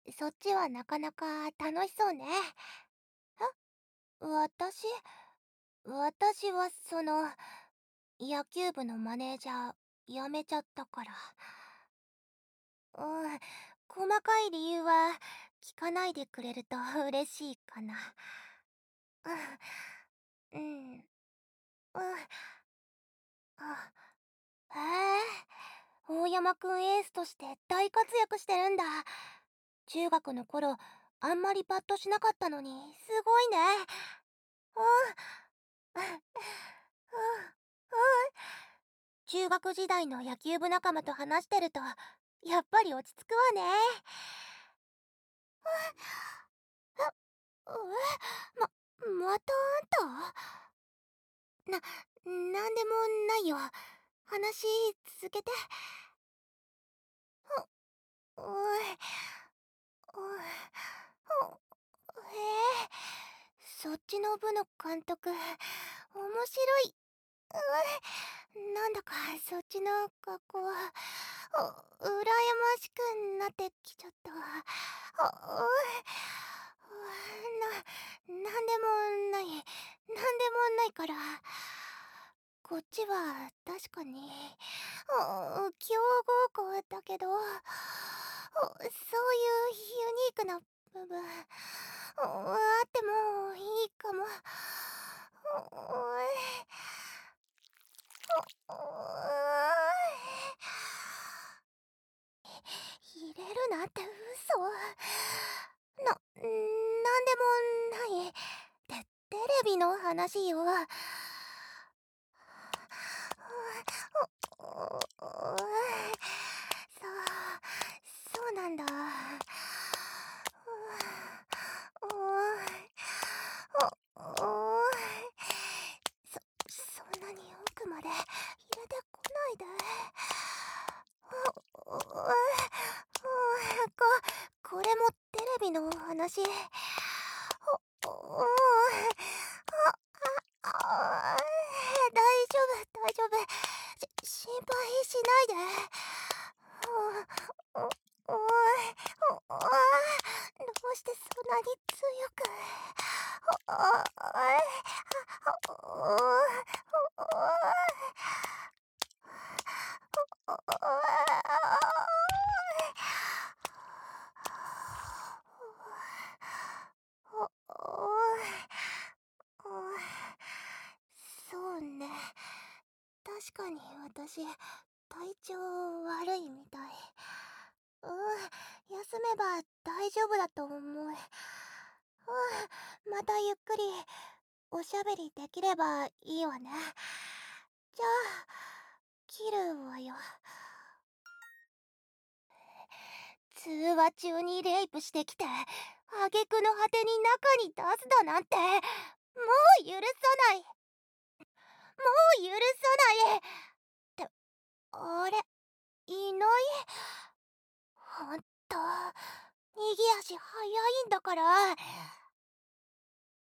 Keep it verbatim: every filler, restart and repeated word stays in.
そっちはなかなか楽しそうね。え私私はその、野球部のマネージャー辞めちゃったから。うん、細かい理由は聞かないでくれると嬉しいかな。うん、うん、うん、あ、へえ、大山くんエースとして大活躍してるんだ。中学の頃、あんまりパッとしなかったのに、すごいね。うん、うん、うん、中学時代の野球部仲間と話してると、やっぱり落ち着くわね。え、ま、またあんたな、なんでもないよ。話続けて。お、おい、おい、お、へえ、そっちの部の監督、面白い。うい、なんだかそっちの学校は、お、羨ましくなってきちゃった。お、おい、な、なんでもない、なんでもないから。こっちは確かに、お、強豪校だけど、お、そういうユニークな部分、お、あってもいいかも。お、おい、お、おい、入れるなんて嘘。な、なんでもない。て、テレビの話よ。お、お、お、そう、そうなんだ。お、お、お、そ、そんなに奥まで入れてこないで。お、お、こ、これもテレビの話。お、お、あ、あ、大丈夫、大丈夫。し、心配しないで。お、お、おい、お、お、どうしてそんなに強く。お、お、おい、お、お、お、お、お、そうね。確かに私、体調悪いみたい。うん、休めば大丈夫だと思う。うん、またゆっくりおしゃべりできればいいわね。じゃあ、切るわよ。通話中にレイプしてきて、挙句の果てに中に出すだなんて、もう許さない。もう許さない。って、あれ、いない。ほんと、逃げ足早いんだから。